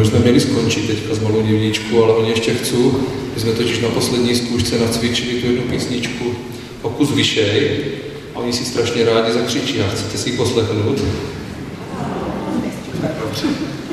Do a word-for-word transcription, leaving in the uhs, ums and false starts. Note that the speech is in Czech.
už jsme měli skončit teďka s malou děvničkou, ale oni ještě chcou. My jsme totiž na poslední zkoušce nacvičili tu jednu písničku o kus vyšej a oni si strašně rádi zakřičí a chcete si ji poslechnout? Tak dobře.